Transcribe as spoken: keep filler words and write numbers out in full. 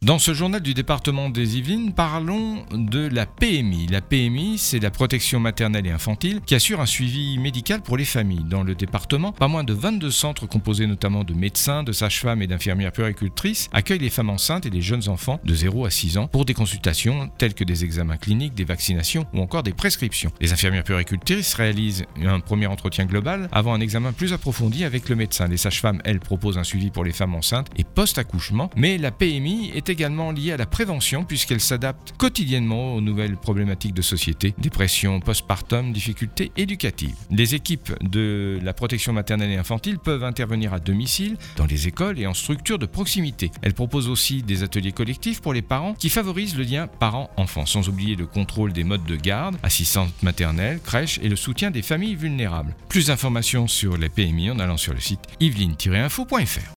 Dans ce journal du département des Yvelines, parlons de la P M I. La P M I, c'est la protection maternelle et infantile qui assure un suivi médical pour les familles. Dans le département, pas moins de vingt-deux centres composés notamment de médecins, de sages-femmes et d'infirmières puéricultrices accueillent les femmes enceintes et les jeunes enfants de zéro à six ans pour des consultations telles que des examens cliniques, des vaccinations ou encore des prescriptions. Les infirmières puéricultrices réalisent un premier entretien global avant un examen plus approfondi avec le médecin. Les sages-femmes, elles, proposent un suivi pour les femmes enceintes et post-accouchement, mais la P M I est également liée à la prévention puisqu'elle s'adapte quotidiennement aux nouvelles problématiques de société, dépression postpartum, difficultés éducatives. Les équipes de la protection maternelle et infantile peuvent intervenir à domicile, dans les écoles et en structures de proximité. Elles proposent aussi des ateliers collectifs pour les parents qui favorisent le lien parent-enfant, sans oublier le contrôle des modes de garde, assistante maternelle, crèche et le soutien des familles vulnérables. Plus d'informations sur les P M I en allant sur le site yveline tiret info point f r.